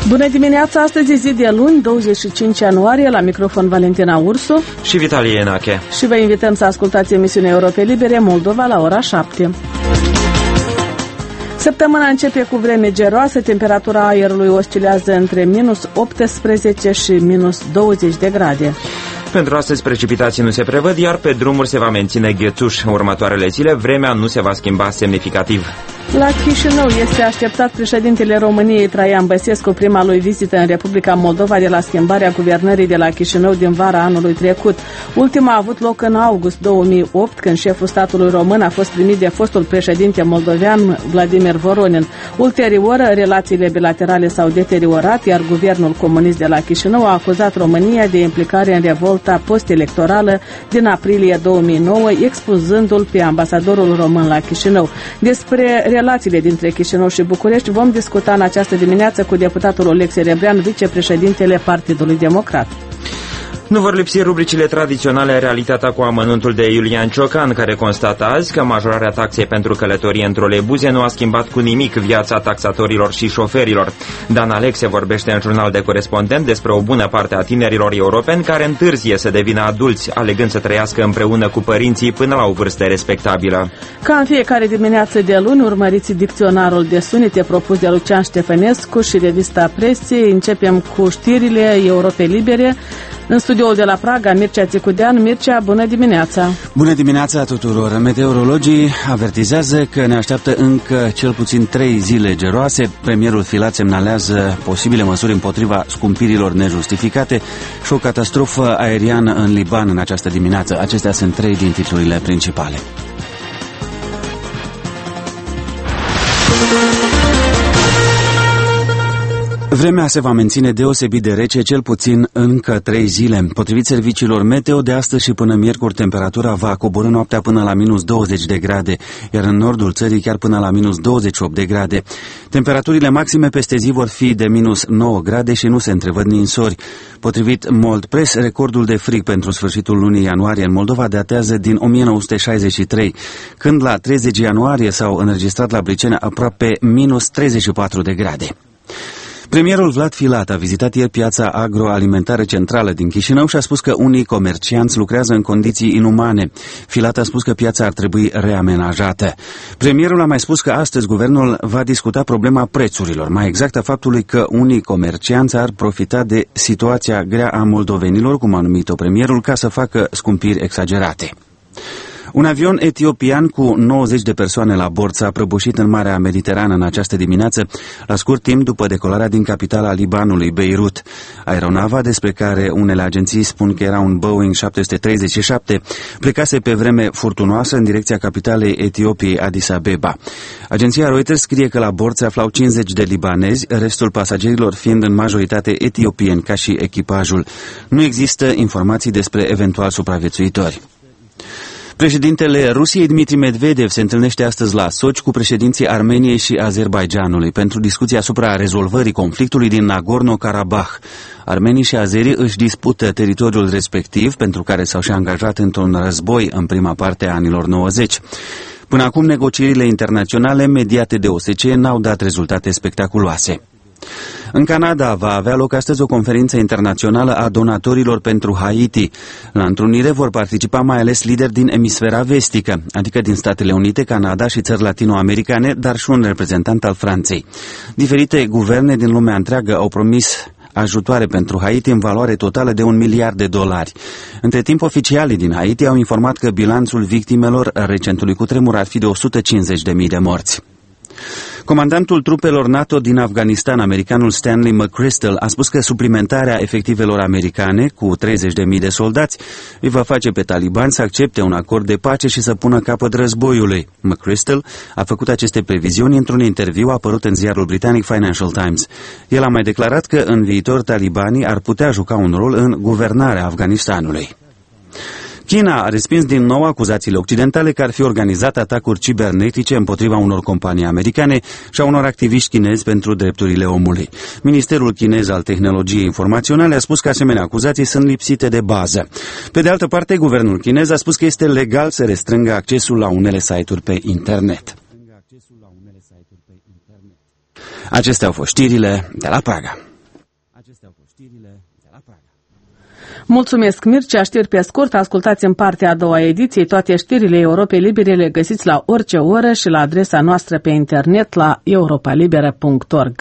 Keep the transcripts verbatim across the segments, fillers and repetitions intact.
Bună dimineața, astăzi e zi de luni, douăzeci și cinci ianuarie, la microfon Valentina Ursu și Vitalie Enache. Și vă invităm să ascultați emisiunea Europe Libere Moldova la ora șapte. Săptămâna începe cu vreme geroasă, temperatura aerului oscilează între minus optsprezece și minus douăzeci de grade. Pentru astăzi precipitații nu se prevăd, iar pe drumuri se va menține ghețuș. Următoarele zile vremea nu se va schimba semnificativ. La Chișinău este așteptat președintele României Traian Băsescu, prima lui vizită în Republica Moldova de la schimbarea guvernării de la Chișinău din vara anului trecut. Ultima a avut loc în august două mii opt, când șeful statului român a fost primit de fostul președinte moldovean Vladimir Voronin. Ulterior, relațiile bilaterale s-au deteriorat, iar guvernul comunist de la Chișinău a acuzat România de implicare în revolta post-electorală din aprilie două mii nouă, expulzându-l pe ambasadorul român la Chișinău. Despre relațiile dintre Chișinău și București vom discuta în această dimineață cu deputatul Oleg Serebrean, vicepreședintele Partidului Democrat. Nu vor lipsi rubricile tradiționale Realitatea cu amănuntul de Iulian Ciocan, care constată azi că majorarea taxei pentru călătorie în troleibuze nu a schimbat cu nimic viața taxatorilor și șoferilor. Dan Alexe vorbește în Jurnal de Corespondent despre o bună parte a tinerilor europeni care întârzie să devină adulți, alegând să trăiască împreună cu părinții până la o vârstă respectabilă. Ca în fiecare dimineață de luni, urmăriți dicționarul de sunete propus de Lucian Ștefănescu și revista Presiei. Începem cu știrile Europe Libere. În studioul de la Praga, Mircea Țicudean. Mircea, bună dimineața! Bună dimineața tuturor! Meteorologii avertizează că ne așteaptă încă cel puțin trei zile geroase. Premierul Filat semnalează posibile măsuri împotriva scumpirilor nejustificate și o catastrofă aeriană în Liban în această dimineață. Acestea sunt trei din titlurile principale. Vremea se va menține deosebit de rece, cel puțin încă trei zile. Potrivit serviciilor meteo, de astăzi și până miercuri, temperatura va coborî noaptea până la minus douăzeci de grade, iar în nordul țării chiar până la minus douăzeci și opt de grade. Temperaturile maxime peste zi vor fi de minus nouă grade și nu se întrevăd ninsori. Potrivit Moldpress, recordul de frig pentru sfârșitul lunii ianuarie în Moldova datează din o mie nouă sute șaizeci și trei, când la treizeci ianuarie s-au înregistrat la Briceni aproape minus treizeci și patru de grade. Premierul Vlad Filat a vizitat ieri piața agroalimentară centrală din Chișinău și a spus că unii comercianți lucrează în condiții inumane. Filat a spus că piața ar trebui reamenajată. Premierul a mai spus că astăzi guvernul va discuta problema prețurilor, mai exact a faptului că unii comercianți ar profita de situația grea a moldovenilor, cum a numit-o premierul, ca să facă scumpiri exagerate. Un avion etiopian cu nouăzeci de persoane la bord s-a prăbușit în Marea Mediterană în această dimineață, la scurt timp după decolarea din capitala Libanului, Beirut. Aeronava, despre care unele agenții spun că era un Boeing șapte sute treizeci și șapte, plecase pe vreme furtunoasă în direcția capitalei Etiopiei, Addis Abeba. Agenția Reuters scrie că la bord se aflau cincizeci de libanezi, restul pasagerilor fiind în majoritate etiopieni, ca și echipajul. Nu există informații despre eventual supraviețuitori. Președintele Rusiei, Dmitri Medvedev, se întâlnește astăzi la Sochi cu președinții Armeniei și Azerbaidjanului pentru discuții asupra rezolvării conflictului din Nagorno-Karabakh. Armenii și azerii își dispută teritoriul respectiv, pentru care s-au și angajat într-un război în prima parte a anilor nouăzeci. Până acum, negocierile internaționale mediate de O S C E n-au dat rezultate spectaculoase. În Canada va avea loc astăzi o conferință internațională a donatorilor pentru Haiti. La întrunire vor participa mai ales lideri din emisfera vestică, adică din Statele Unite, Canada și țări latinoamericane, dar și un reprezentant al Franței. Diferite guverne din lumea întreagă au promis ajutoare pentru Haiti în valoare totală de un miliard de dolari. Între timp, oficialii din Haiti au informat că bilanțul victimelor recentului cutremur ar fi de o sută cincizeci de mii de morți. Comandantul trupelor NATO din Afganistan, americanul Stanley McChrystal, a spus că suplimentarea efectivelor americane cu treizeci de mii de soldați îi va face pe talibani să accepte un acord de pace și să pună capăt războiului. McChrystal a făcut aceste previziuni într-un interviu apărut în ziarul britanic Financial Times. El a mai declarat că în viitor talibanii ar putea juca un rol în guvernarea Afganistanului. China a respins din nou acuzațiile occidentale că ar fi organizat atacuri cibernetice împotriva unor companii americane și a unor activiști chinezi pentru drepturile omului. Ministerul chinez al tehnologiei informaționale a spus că asemenea acuzații sunt lipsite de bază. Pe de altă parte, guvernul chinez a spus că este legal să restrângă accesul la unele site-uri pe internet. Acestea au fost știrile de la Praga. știrile de la Praga. Mulțumesc, Mircea. Știri pe scurt. Ascultați în partea a doua ediției toate știrile Europei Libere, le găsiți la orice oră și la adresa noastră pe internet la europa libera punct org.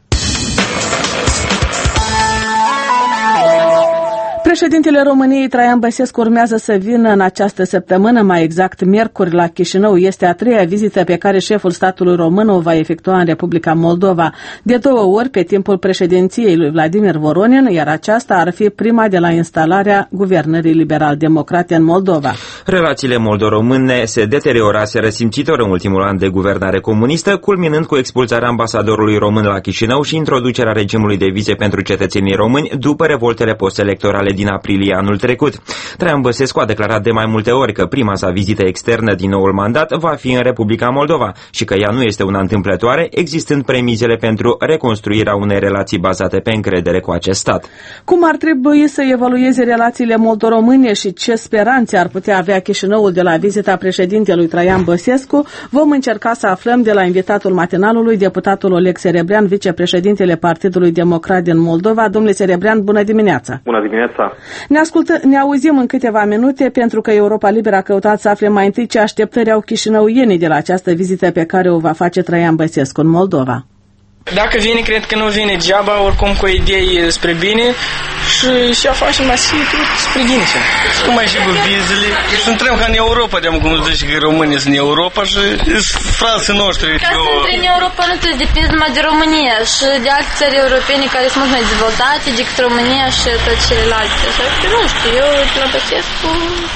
Președintele României, Traian Băsescu, urmează să vină în această săptămână, mai exact miercuri, la Chișinău. Este a treia vizită pe care șeful statului român o va efectua în Republica Moldova, de două ori pe timpul președinției lui Vladimir Voronin, iar aceasta ar fi prima de la instalarea guvernării liberal-democrate în Moldova. Relațiile moldo-române se deterioraseră simțitor în ultimul an de guvernare comunistă, culminând cu expulzarea ambasadorului român la Chișinău și introducerea regimului de vize pentru cetățenii români după revoltele postelectorale din aprilie anul trecut. Traian Băsescu a declarat de mai multe ori că prima sa vizită externă din noul mandat va fi în Republica Moldova și că ea nu este una întâmplătoare, existând premizele pentru reconstruirea unei relații bazate pe încredere cu acest stat. Cum ar trebui să evalueze relațiile moldo-române și ce speranțe ar putea avea Chișinăul de la vizita președintelui Traian Băsescu, vom încerca să aflăm de la invitatul matinalului, deputatul Oleg Serebrean, vicepreședintele Partidului Democrat din Moldova. Domnule Serebrean, bună dimineața! Bună dimineața! Ne, ascultă, ne auzim în câteva minute, pentru că Europa Liberă a căutat să afle mai întâi ce așteptări au chișinăuienii de la această vizită pe care o va face Traian Băsescu în Moldova. Dacă vine, cred că nu vine degeaba, oricum cu idei spre bine și și-a face masiv spre bine. Cum mai și cu vizele. Suntem ca în Europa, de-am cum zice că românii sunt în Europa și sunt frații noștri. Ca să intri în Europa nu trebuie depinde numai de România și de alte țări europene care sunt mult mai dezvoltate decât România și toate celelalte. Așa că nu știu, eu la Băsescu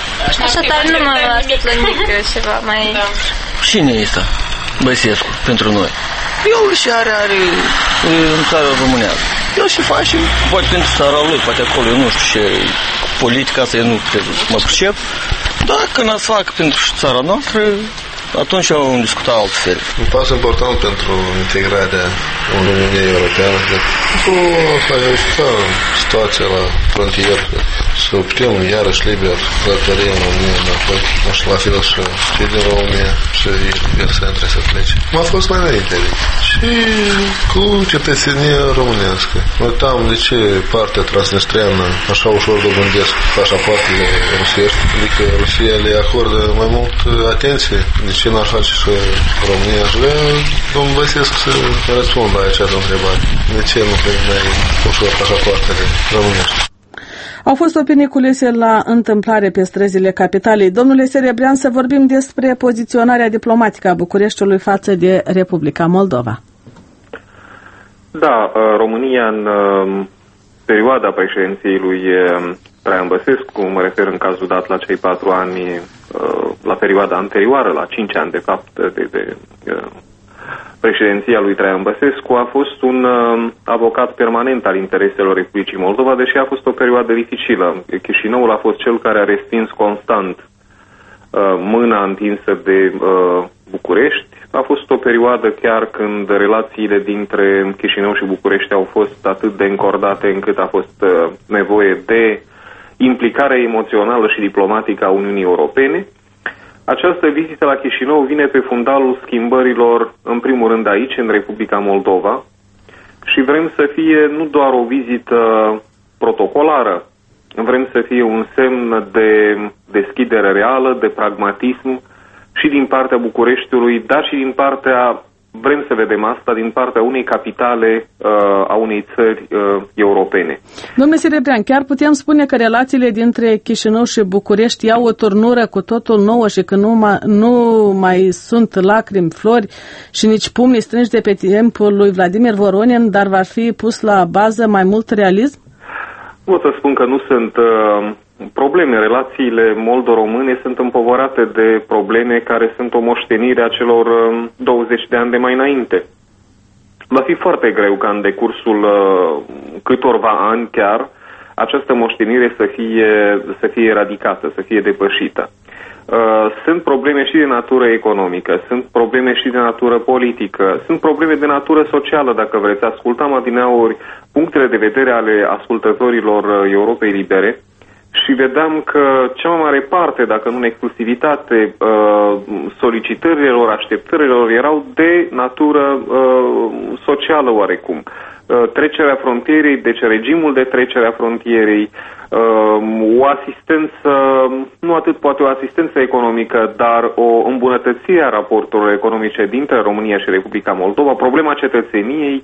așa tare nu mă aștept la nimic ceva mai... Da. Cine este Băsescu pentru noi? El și are, are în țara românească. El și face, poate pentru țara lui, poate acolo, eu nu știu ce, politica asta eu nu cred, mă pricep. Dar când ați fac pentru țara noastră, atunci au discutat altfel. Un pas important pentru integrarea în România Europeană, cred. Cu asta e situația la frontieră, să oprim iarăși liber călătorie în România înapoi, așa la fel și cei din România și persoane trebuie să plece. M-a fost mai înainte, și cu cetățenie românească. Mă uitam de ce partea transnistreană așa ușor dobândesc pașapoartele rusești, adică Rusia le acordă mai mult atenție. De ce n-ar face și România? Și vreau, domnul Băsescu, să răspund la această întrebare. De ce nu vrem mai ușor pașapoartele românești? Au fost opinii culese la întâmplare pe străzile capitalei. Domnule Serebrean, să vorbim despre poziționarea diplomatică a Bucureștiului față de Republica Moldova. Da, România în perioada președinției lui Traian Băsescu, mă refer în cazul dat la cei patru ani, la perioada anterioară, la cinci ani de fapt de, de președinția lui Traian Băsescu, a fost un uh, avocat permanent al intereselor Republicii Moldova, deși a fost o perioadă dificilă. Chișinăul a fost cel care a respins constant uh, mâna întinsă de uh, București. A fost o perioadă chiar când relațiile dintre Chișinău și București au fost atât de încordate încât a fost uh, nevoie de implicare emoțională și diplomatică a Uniunii Europene. Această vizită la Chișinău vine pe fundalul schimbărilor, în primul rând aici, în Republica Moldova, și vrem să fie nu doar o vizită protocolară, vrem să fie un semn de deschidere reală, de pragmatism și din partea Bucureștiului, dar și din partea, vrem să vedem asta, din partea unei capitale uh, a unei țări uh, europene. Domnule Serebrean, chiar putem spune că relațiile dintre Chișinău și București iau o turnură cu totul nouă și că nu mai, nu mai sunt lacrimi, flori și nici pumni strânși de pe timpul lui Vladimir Voronin, dar va fi pus la bază mai mult realism? Pot să spun că nu sunt uh, probleme. Relațiile moldo-române sunt împovărate de probleme care sunt o moștenire a celor uh, douăzeci de ani de mai înainte. Va fi foarte greu ca în decursul uh, câtorva ani chiar această moștenire să fie, să fie eradicată, să fie depășită. Uh, sunt probleme și de natură economică, sunt probleme și de natură politică, sunt probleme de natură socială, dacă vreți. Ascultam adineauri punctele de vedere ale ascultătorilor uh, Europei Libere și vedeam că cea mai mare parte, dacă nu în exclusivitate, uh, solicitărilor, așteptărilor erau de natură uh, socială oarecum. trecerea frontierei, deci regimul de trecere a frontierei, o asistență, nu atât poate o asistență economică, dar o îmbunătățire a raporturilor economice dintre România și Republica Moldova, problema cetățeniei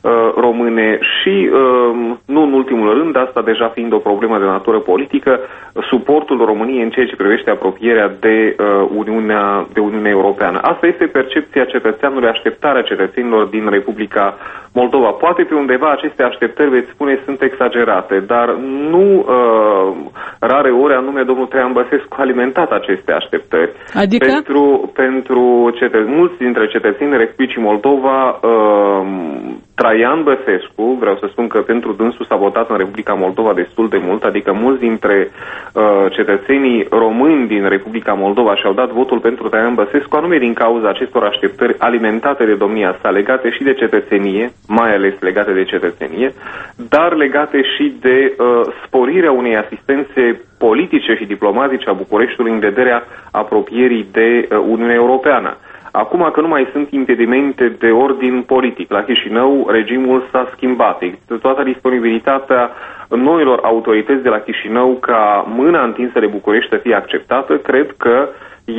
române și, nu în ultimul rând, asta deja fiind o problemă de natură politică, suportul României în ceea ce privește apropierea de Uniunea, de Uniunea Europeană. Asta este percepția cetățeanului, așteptarea cetățenilor din Republica Moldova. Poate pe undeva aceste așteptări, veți spune, sunt exagerate, dar nu uh, rare ori, anume domnul Traian Băsescu a alimentat aceste așteptări. Adică? Pentru, pentru cetă- mulți dintre cetățenii Republicii Moldova, uh, Traian Băsescu, vreau să spun că pentru dânsul s-a votat în Republica Moldova destul de mult, adică mulți dintre uh, cetățenii români din Republica Moldova și-au dat votul pentru Traian Băsescu, anume din cauza acestor așteptări alimentate de domnia sa, legate și de cetățenie, mai ales legate de cetățenie, dar legate și de uh, sporirea unei asistențe politice și diplomatice a Bucureștiului în vederea apropierii de uh, Uniunea Europeană. Acum că nu mai sunt impedimente de ordin politic la Chișinău, regimul s-a schimbat. Există toată disponibilitatea noilor autorități de la Chișinău ca mâna întinsă de București să fie acceptată. Cred că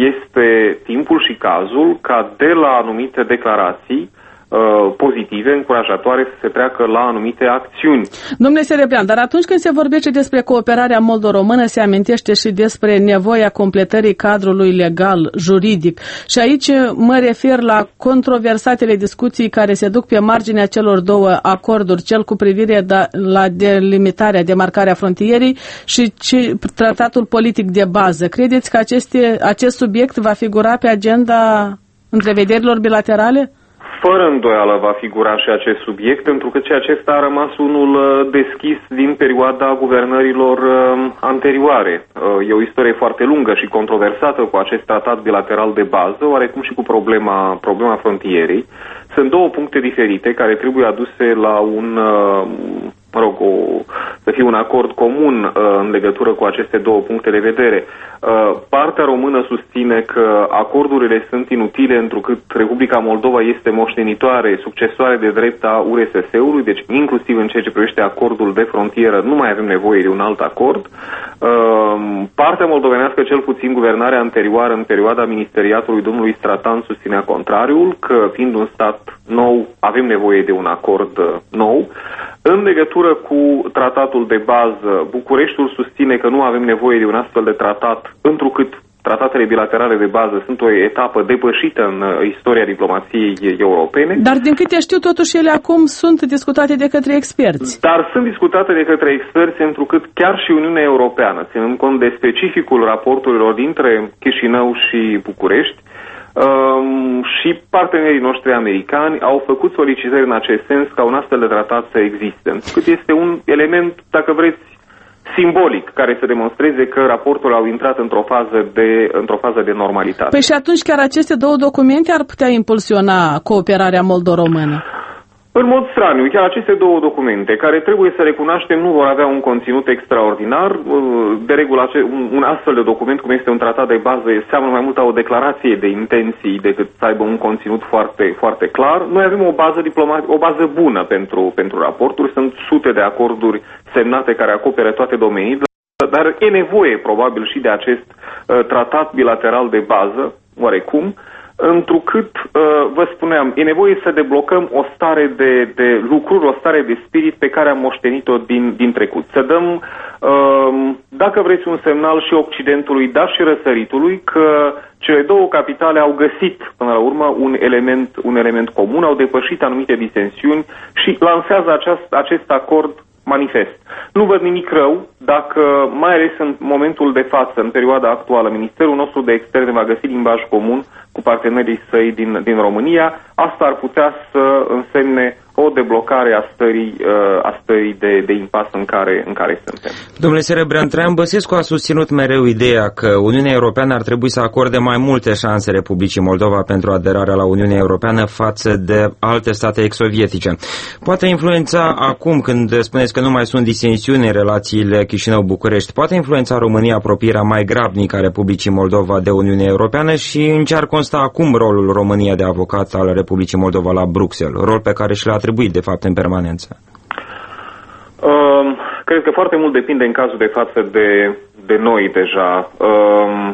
este timpul și cazul ca de la anumite declarații uh, pozitive, încurajatoare, să se treacă la anumite acțiuni. Domnule Serebrian, dar atunci când se vorbește despre cooperarea moldo-română, se amintește și despre nevoia completării cadrului legal, juridic. Și aici mă refer la controversatele discuții care se duc pe marginea celor două acorduri, cel cu privire da, la delimitarea, demarcarea frontierei și ce, tratatul politic de bază. Credeți că aceste, acest subiect va figura pe agenda întrevederilor bilaterale? Fără îndoială va figura și acest subiect, pentru că ceea acesta a rămas unul deschis din perioada guvernărilor anterioare. E o istorie foarte lungă și controversată cu acest tratat bilateral de bază, oarecum și cu problema, problema frontierei. Sunt două puncte diferite care trebuie aduse la un, mă rog, o, să fie un acord comun în legătură cu aceste două puncte de vedere. Partea română susține că acordurile sunt inutile întrucât Republica Moldova este moștenitoare, succesoare de drept a U R S S-ului, deci inclusiv în ceea ce privește acordul de frontieră nu mai avem nevoie de un alt acord. Partea moldovenească, cel puțin guvernarea anterioară în perioada ministeriatului domnului Stratan, susținea contrariul, că fiind un stat nou avem nevoie de un acord nou. În legătură cu tratatul de bază, Bucureștiul susține că nu avem nevoie de un astfel de tratat, întrucât tratatele bilaterale de bază sunt o etapă depășită în istoria diplomației europene. Dar din câte știu, totuși ele acum sunt discutate de către experți. Dar sunt discutate de către experți, întrucât chiar și Uniunea Europeană, ținând cont de specificul raporturilor dintre Chișinău și București, Um, și partenerii noștri americani au făcut solicitări în acest sens ca un astfel de tratat să existe. Cât este un element, dacă vreți, simbolic, care să demonstreze că raportul au intrat într-o fază de, într-o fază de normalitate. Păi și atunci chiar aceste două documente ar putea impulsiona cooperarea moldo-română? În mod straniu, chiar aceste două documente, care trebuie să recunoaștem nu vor avea un conținut extraordinar, de regulă un astfel de document, cum este un tratat de bază, seamănă mai mult a o declarație de intenții decât să aibă un conținut foarte, foarte clar. Noi avem o bază diplomatică, o bază bună pentru, pentru raporturi, sunt sute de acorduri semnate care acoperă toate domeniile, dar e nevoie probabil și de acest uh, tratat bilateral de bază, oarecum, întrucât, vă spuneam, e nevoie să deblocăm o stare de, de lucruri, o stare de spirit pe care am moștenit-o din, din trecut. Să dăm, dacă vreți, un semnal și Occidentului, dar și răsăritului, că cele două capitale au găsit, până la urmă, un element, un element comun, au depășit anumite disensiuni și lansează aceast, acest acord manifest. Nu văd nimic rău dacă, mai ales în momentul de față, în perioada actuală, Ministerul nostru de Externe va găsi limbaj comun cu partenerii săi din, din România. Asta ar putea să însemne o deblocare a stării, a stării de, de impas în care, în care suntem. Domnule Serebrian, Traian Băsescu a susținut mereu ideea că Uniunea Europeană ar trebui să acorde mai multe șanse Republicii Moldova pentru aderarea la Uniunea Europeană față de alte state ex-sovietice. Poate influența acum, când spuneți că nu mai sunt disensiuni în relațiile Chișinău-București, poate influența România apropierea mai grabnică a Republicii Moldova de Uniunea Europeană și în ce ar consta acum rolul României de avocat al Republicii Moldova la Bruxelles, rol pe care și l-a trebui, de fapt, în permanență? Uh, cred că foarte mult depinde în cazul de față de, de noi deja. Uh,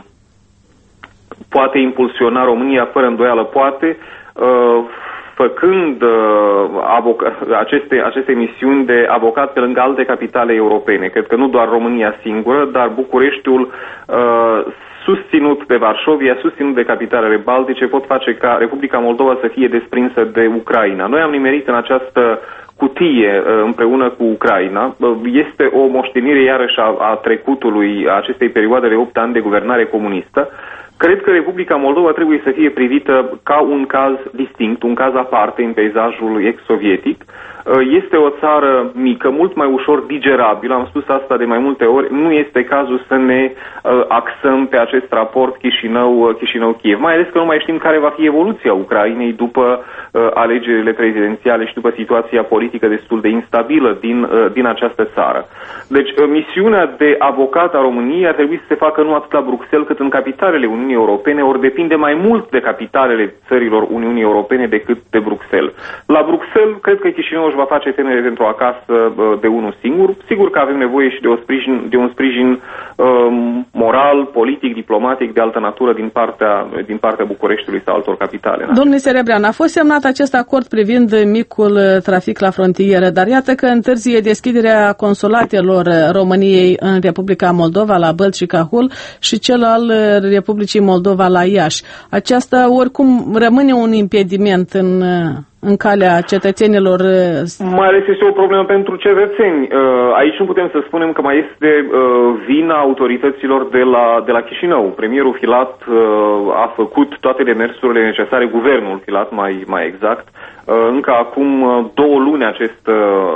poate impulsiona România, fără îndoială poate, uh, făcând uh, aceste, aceste misiuni de avocat pe lângă alte capitale europene. Cred că nu doar România singură, dar Bucureștiul uh, susținut de Varșovia, susținut de capitalele baltice, pot face ca Republica Moldova să fie desprinsă de Ucraina. Noi am nimerit în această cutie împreună cu Ucraina. Este o moștenire iarăși a, a trecutului acestei perioade de opt ani de guvernare comunistă. Cred că Republica Moldova trebuie să fie privită ca un caz distinct, un caz aparte în peisajul ex-sovietic. Este o țară mică, mult mai ușor digerabilă, am spus asta de mai multe ori, nu este cazul să ne axăm pe acest raport Chișinău, Chișinău-Kiev, mai ales că nu mai știm care va fi evoluția Ucrainei după alegerile prezidențiale și după situația politică destul de instabilă din, din această țară. Deci misiunea de avocat a României ar trebui să se facă nu atât la Bruxelles cât în capitalele Uniunii Europene, ori depinde mai mult de capitalele țărilor Uniunii Europene decât de Bruxelles. La Bruxelles, cred că Chișinău își va face temere pentru acasă de unul singur. Sigur că avem nevoie și de, o sprijin, de un sprijin um, moral, politic, diplomatic, de altă natură din partea, din partea Bucureștiului sau altor capitale. Domnule Serebrean, a fost semnat acest acord privind micul trafic la frontieră, dar iată că întârzie deschiderea consulatelor României în Republica Moldova la Bălți și Cahul și cel al Republicii Moldova la Iași. Aceasta oricum rămâne un impediment în, în calea cetățenilor. Mai ales este o problemă pentru cetățeni. Aici nu putem să spunem că mai este vina autorităților de la, de la Chișinău. Premierul Filat a făcut toate demersurile necesare, guvernul Filat mai, mai exact. Încă acum două luni acest,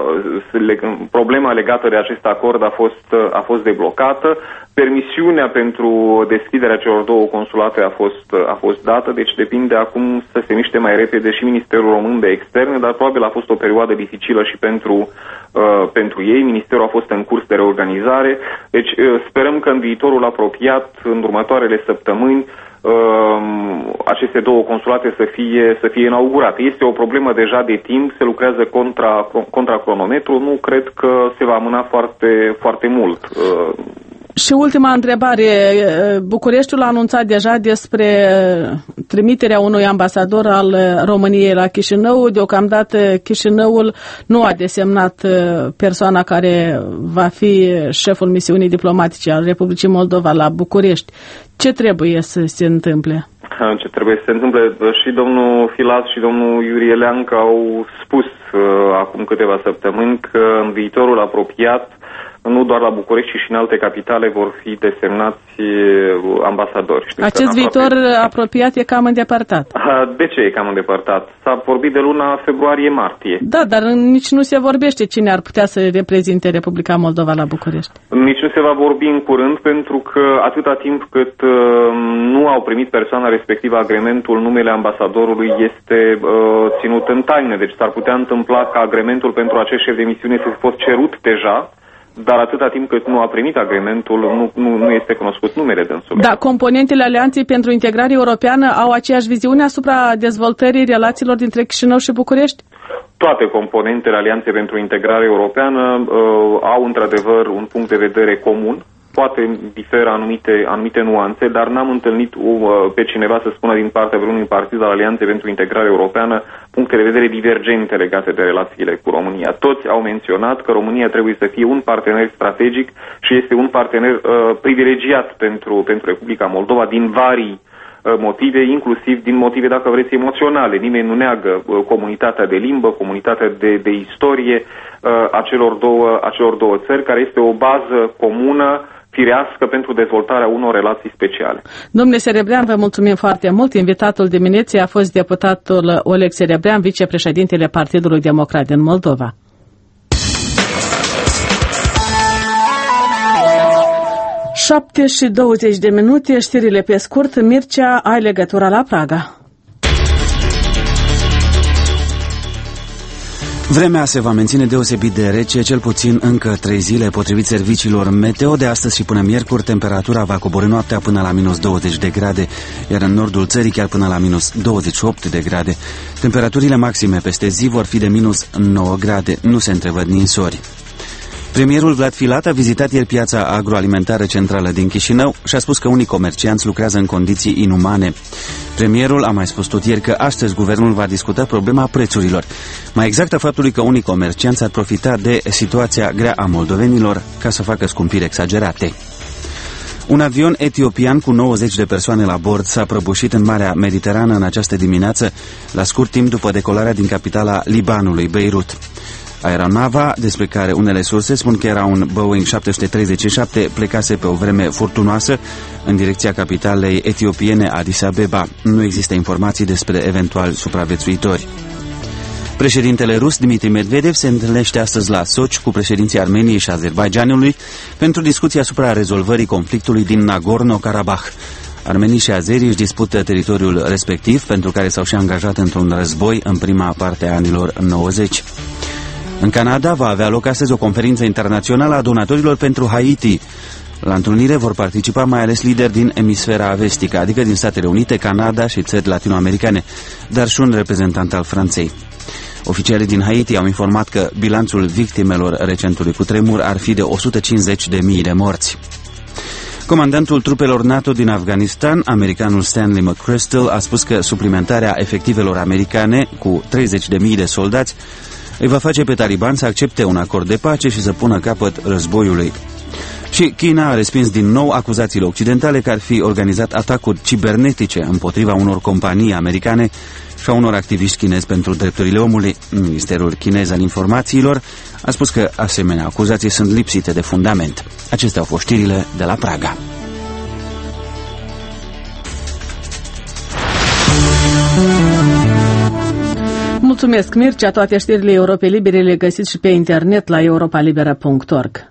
problema legată de acest acord a fost, a fost deblocată. Permisiunea pentru deschiderea celor două consulate a fost, a fost dată, deci depinde acum să se miște mai repede și Ministerul Român de Externe, dar probabil a fost o perioadă dificilă și pentru, uh, pentru ei. Ministerul a fost în curs de reorganizare, deci uh, sperăm că în viitorul apropiat, în următoarele săptămâni, uh, aceste două consulate să fie, să fie inaugurate. Este o problemă deja de timp, se lucrează contra, contra cronometru, nu cred că se va amâna foarte, foarte mult. Uh, Și ultima întrebare. Bucureștiul a anunțat deja despre trimiterea unui ambasador al României la Chișinău. Deocamdată Chișinăul nu a desemnat persoana care va fi șeful misiunii diplomatice al Republicii Moldova la București. Ce trebuie să se întâmple? Ce trebuie să se întâmple? Și domnul Filat și domnul Iurie Leancă au spus uh, acum câteva săptămâni că în viitorul apropiat, nu doar la București, ci și în alte capitale vor fi desemnați ambasadori. Știu Acest viitor apropiat... apropiat e cam îndepărtat. De ce e cam îndepărtat? S-a vorbit de luna februarie-martie. Da, dar nici nu se vorbește cine ar putea să reprezinte Republica Moldova la București. Nici nu se va vorbi în curând, pentru că atâta timp cât uh, nu au primit persoana respectivă agrementul, numele ambasadorului este uh, ținut în taină. Deci s-ar putea întâmpla ca agrementul pentru acest șef de misiune să fi fost cerut deja, dar atâta timp cât nu a primit agreementul, nu, nu, nu este cunoscut numele dânsului. Da, componentele Alianței pentru Integrare Europeană au aceeași viziune asupra dezvoltării relațiilor dintre Chișinău și București? Toate componentele Alianței pentru Integrare Europeană uh, au într-adevăr un punct de vedere comun. Poate diferă anumite, anumite nuanțe, dar n-am întâlnit uh, pe cineva să spună din partea vreunui partid al Alianței pentru Integrare Europeană puncte de vedere divergente legate de relațiile cu România. Toți au menționat că România trebuie să fie un partener strategic și este un partener uh, privilegiat pentru, pentru Republica Moldova din vari uh, motive, inclusiv din motive, dacă vreți, emoționale. Nimeni nu neagă uh, comunitatea de limbă, comunitatea de, de istorie uh, a celor două, a celor două țări, care este o bază comună firească pentru dezvoltarea unor relații speciale. Domnule Serebrean, vă mulțumim foarte mult. Invitatul dimineții a fost deputatul Oleg Serebrean, vicepreședintele Partidului Democrat din Moldova. șapte și douăzeci de minute, știrile pe scurt. Mircea, ai legătura la Praga. Vremea se va menține deosebit de rece, cel puțin încă trei zile, potrivit serviciilor meteo. De astăzi și până miercuri, temperatura va coborî noaptea până la minus douăzeci de grade, iar în nordul țării chiar până la minus douăzeci și opt de grade. Temperaturile maxime peste zi vor fi de minus nouă grade, nu se întrevăd ninsori. Premierul Vlad Filat a vizitat ieri piața agroalimentară centrală din Chișinău și a spus că unii comercianți lucrează în condiții inumane. Premierul a mai spus tot ieri că astăzi guvernul va discuta problema prețurilor. Mai exact a faptului că unii comercianți ar profita de situația grea a moldovenilor ca să facă scumpiri exagerate. Un avion etiopian cu nouăzeci de persoane la bord s-a prăbușit în Marea Mediterană în această dimineață, la scurt timp după decolarea din capitala Libanului, Beirut. Aeronava, despre care unele surse spun că era un Boeing șapte sute treizeci și șapte, plecase pe o vreme furtunoasă în direcția capitalei etiopiene Addis Abeba. Nu există informații despre eventuali supraviețuitori. Președintele rus Dmitri Medvedev se întâlnește astăzi la Sochi cu președinții Armeniei și Azerbaidjanului pentru discuții asupra rezolvării conflictului din Nagorno-Karabakh. Armenii și azerii își dispută teritoriul respectiv, pentru care s-au și angajat într-un război în prima parte a anilor nouăzeci. În Canada va avea loc astăzi o conferință internațională a donatorilor pentru Haiti. La întrunire vor participa mai ales lideri din emisfera vestică, adică din Statele Unite, Canada și țări latinoamericane, dar și un reprezentant al Franței. Oficialii din Haiti au informat că bilanțul victimelor recentului cutremur ar fi de o sută cincizeci de mii de morți. Comandantul trupelor NATO din Afganistan, americanul Stanley McChrystal, a spus că suplimentarea efectivelor americane cu treizeci de mii de soldați îi va face pe talibani să accepte un acord de pace și să pună capăt războiului. Și China a respins din nou acuzațiile occidentale că ar fi organizat atacuri cibernetice împotriva unor companii americane și a unor activiști chinezi pentru drepturile omului. Ministerul chinez al informațiilor a spus că asemenea acuzații sunt lipsite de fundament. Acestea au fost știrile de la Praga. Mulțumesc, Mircea. Toate știrile Europei Libere le găsiți și pe internet la europa libera punct org.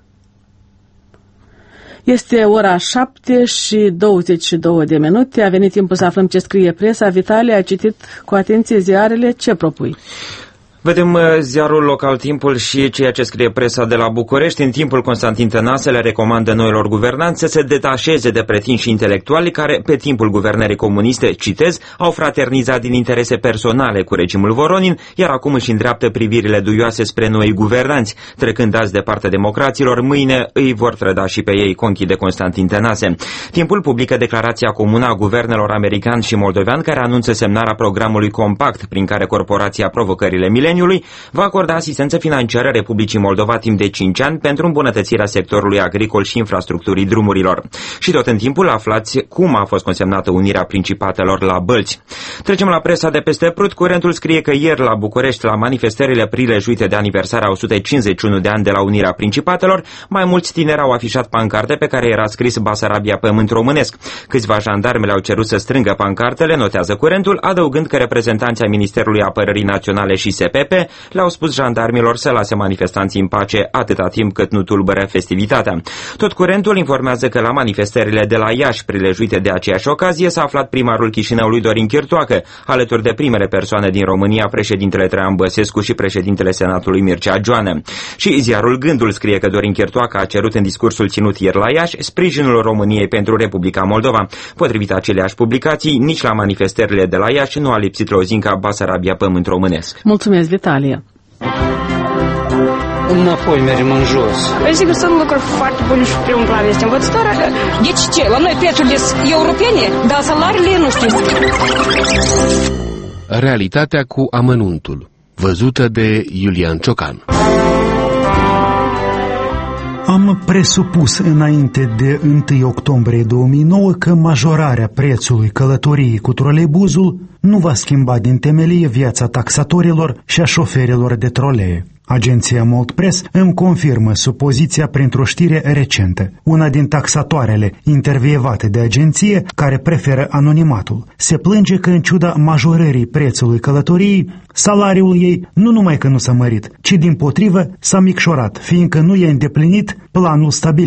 Este ora șapte și douăzeci și două de minute. A venit timpul să aflăm ce scrie presa. Vitalie, a citit cu atenție ziarele. Ce propui? Vedem ziarul local Timpul și ceea ce scrie presa de la București. În timpul, Constantin Tănase le recomandă noilor guvernanți să se detașeze de pretinși intelectuali care, pe timpul guvernării comuniste, citez, au fraternizat din interese personale cu regimul Voronin, iar acum își îndreaptă privirile duioase spre noi guvernanți. Trecând azi de partea democraților, mâine îi vor trăda și pe ei, conchide Constantin Tănase. Timpul publică declarația comună a guvernelor american și moldovean care anunță semnarea programului compact prin care corporația Provocările Mileniului va acorda asistență financiară Republicii Moldova timp de cinci ani pentru îmbunătățirea sectorului agricol și infrastructurii drumurilor. Și tot în timpul aflați cum a fost consemnată unirea Principatelor la Bălți. Trecem la presa de peste Prut. Curentul scrie că ieri la București, la manifestările prilejuite de aniversarea o sută cincizeci și unu de ani de la unirea Principatelor, mai mulți tineri au afișat pancarte pe care era scris Basarabia pământ românesc. Câțiva jandarmi le-au cerut să strângă pancartele, notează Curentul, adăugând că reprezentanții ai Ministerului Apărării Naționale și S P P le-au spus jandarmilor să lase manifestanții în pace atâta timp cât nu tulbără festivitatea. Tot Curentul informează că la manifestările de la Iași, prilejuite de aceeași ocazie, s-a aflat primarul Chișinăului Dorin Chirtoacă, alături de primele persoane din România, președintele Traian Băsescu și președintele Senatului Mircea Joană. Și ziarul Gândul scrie că Dorin Chirtoacă a cerut în discursul ținut ieri la Iași sprijinul României pentru Republica Moldova. Potrivit aceleași publicații, nici la manifestările de la Iași nu a lipsit lozinca Basarabia pământ românesc. Mulțumesc, Vitalie. Înapoi mergem în jos. Sigur, sunt lucruri foarte bune și primul plan este învățătoare. Deci ce? La noi prețurile sunt europene, dar salariile nu știu. Realitatea cu amănuntul, văzută de Iulian Ciocan. Am presupus înainte de întâi octombrie două mii nouă că majorarea prețului călătoriei cu troleibuzul nu va schimba din temelie viața taxatorilor și a șoferilor de trolee. Agenția Moldpress îmi confirmă supoziția printr-o știre recentă. Una din taxatoarele intervievate de agenție, care preferă anonimatul, se plânge că în ciuda majorării prețului călătoriei, salariul ei nu numai că nu s-a mărit, ci dimpotrivă s-a micșorat, fiindcă nu i-a îndeplinit planul stabilit.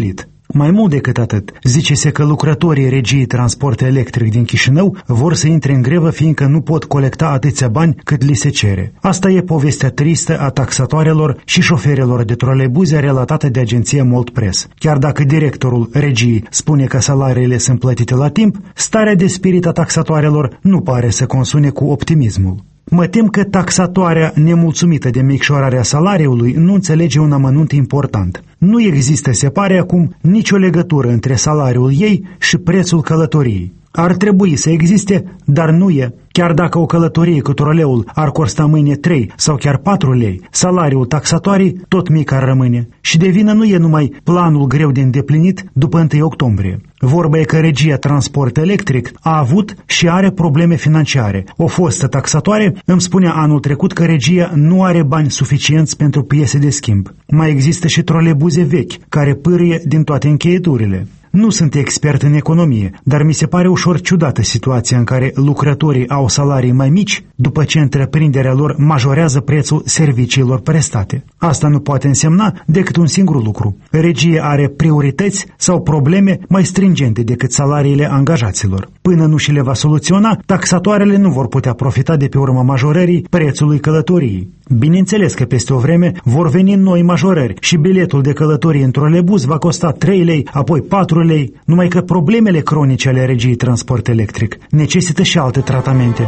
Mai mult decât atât, zice-se că lucrătorii regiei transport electric din Chișinău vor să intre în grevă fiindcă nu pot colecta atâția bani cât li se cere. Asta e povestea tristă a taxatoarelor și șoferilor de troleibuze relatată de agenția Moldpress. Chiar dacă directorul regiei spune că salariile sunt plătite la timp, starea de spirit a taxatoarelor nu pare să consune cu optimismul. Mă tem că taxatoarea nemulțumită de micșorarea salariului nu înțelege un amănunt important. Nu există, se pare acum, nicio legătură între salariul ei și prețul călătoriei. Ar trebui să existe, dar nu e. Chiar dacă o călătorie cu troleul ar costa mâine trei sau chiar patru lei, salariul taxatorii tot mic ar rămâne. Și de vină nu e numai planul greu de îndeplinit după întâi octombrie. Vorba e că regia transport electric a avut și are probleme financiare. O fostă taxatoare îmi spunea anul trecut că regia nu are bani suficienți pentru piese de schimb. Mai există și trolebuze vechi, care pârâie din toate încheieturile. Nu sunt expert în economie, dar mi se pare ușor ciudată situația în care lucrătorii au salarii mai mici după ce întreprinderea lor majorează prețul serviciilor prestate. Asta nu poate însemna decât un singur lucru. Regia are priorități sau probleme mai stringente decât salariile angajaților. Până nu și le va soluționa, taxatoarele nu vor putea profita de pe urma majorării prețului călătoriei. Bineînțeles că peste o vreme vor veni noi majorări și biletul de călătorie în trolebuz va costa trei lei, apoi patru lei, numai că problemele cronice ale regiei transport electric necesită și alte tratamente.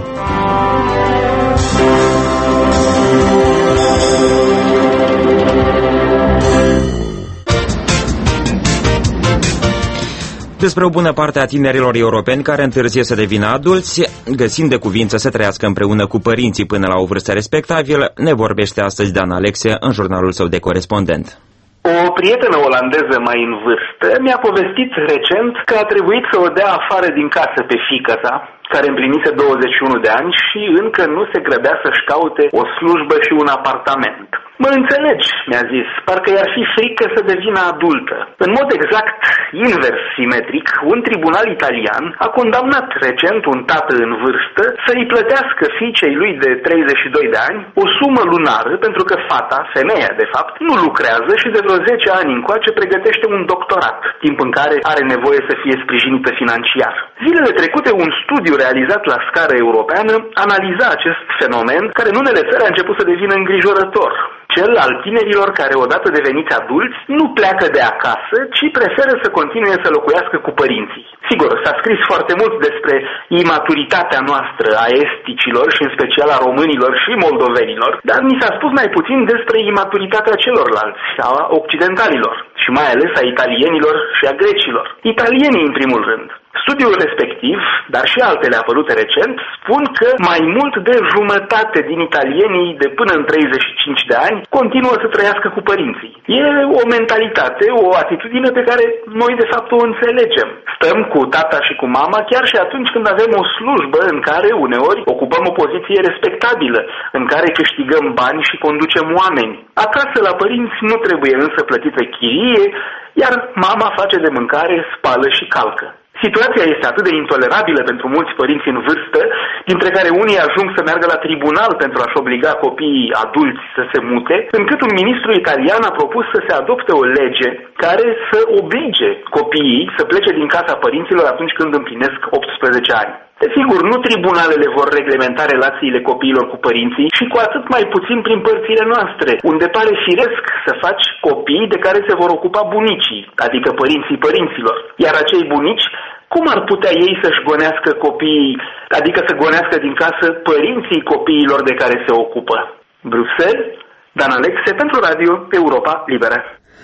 Despre o bună parte a tinerilor europeni care întârzie să devină adulți, găsind de cuvință să trăiască împreună cu părinții până la o vârstă respectabilă, ne vorbește astăzi Dan Alexe în jurnalul său de corespondent. O prietenă olandeză mai în vârstă mi-a povestit recent că a trebuit să o dea afară din casă pe fiică-sa, care împlinise douăzeci și unu de ani și încă nu se grăbea să-și caute o slujbă și un apartament. Mă înțelegi, mi-a zis, parcă i-ar fi frică să devină adultă. În mod exact invers simetric, un tribunal italian a condamnat recent un tată în vârstă să-i plătească fiicei lui de treizeci și doi de ani o sumă lunară pentru că fata, femeia de fapt, nu lucrează și de vreo zece ani încoace pregătește un doctorat, timp în care are nevoie să fie sprijinită financiar. Zilele trecute, un studiu realizat la scară europeană analiza acest fenomen care în unele țări a început să devină îngrijorător. Cel al tinerilor care, odată deveniți adulți, nu pleacă de acasă, ci preferă să continue să locuiască cu părinții. Sigur, s-a scris foarte mult despre imaturitatea noastră a esticilor și în special a românilor și moldovenilor, dar mi s-a spus mai puțin despre imaturitatea celorlalți, a occidentalilor și mai ales a italienilor și a grecilor. Italienii, în primul rând. Studiul respectiv, dar și altele apărute recent, spun că mai mult de jumătate din italienii de până în treizeci și cinci de ani continuă să trăiască cu părinții. E o mentalitate, o atitudine pe care noi de fapt o înțelegem. Stăm cu tata și cu mama chiar și atunci când avem o slujbă în care uneori ocupăm o poziție respectabilă, în care câștigăm bani și conducem oameni. Acasă la părinți nu trebuie însă plătită chirie, iar mama face de mâncare, spală și calcă. Situația este atât de intolerabilă pentru mulți părinți în vârstă, dintre care unii ajung să meargă la tribunal pentru a-și obliga copiii adulți să se mute, încât un ministru italian a propus să se adopte o lege care să oblige copiii să plece din casa părinților atunci când împlinesc optsprezece ani. Desigur, nu tribunalele vor reglementa relațiile copiilor cu părinții și cu atât mai puțin prin părțile noastre, unde pare firesc să faci copii de care se vor ocupa bunicii, adică părinții părinților. Iar acei bunici, cum ar putea ei să-și gonească copiii, adică să gonească din casă părinții copiilor de care se ocupă? Bruxelles, Dan Alexe pentru Radio Europa Liberă.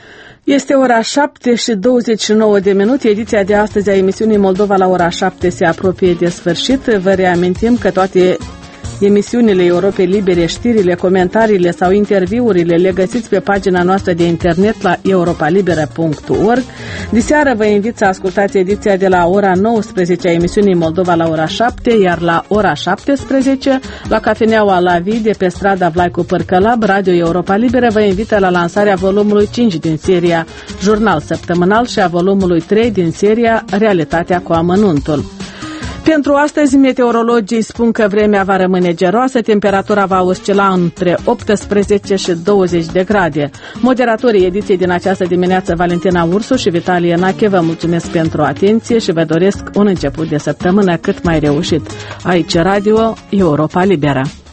Este ora șapte și douăzeci și nouă de minute. Ediția de astăzi a emisiunii Moldova la ora șapte se apropie de sfârșit. Vă reamintim că toate emisiunile Europei Libere, știrile, comentariile sau interviurile le găsiți pe pagina noastră de internet la europa libera punct org. Diseară vă invit să ascultați ediția de la ora nouăsprezece a emisiunii Moldova la ora șapte, iar la ora șaptesprezece, la cafeneaua La Vie de pe strada Vlaicu Părcălab, Radio Europa Liberă vă invită la lansarea volumului cinci din seria Jurnal Săptămânal și a volumului trei din seria Realitatea cu amănuntul. Pentru astăzi, meteorologii spun că vremea va rămâne geroasă, temperatura va oscila între optsprezece și douăzeci de grade. Moderatorii ediției din această dimineață, Valentina Ursu și Vitalie Nache, vă mulțumesc pentru atenție și vă doresc un început de săptămână cât mai reușit. Aici Radio Europa Liberă.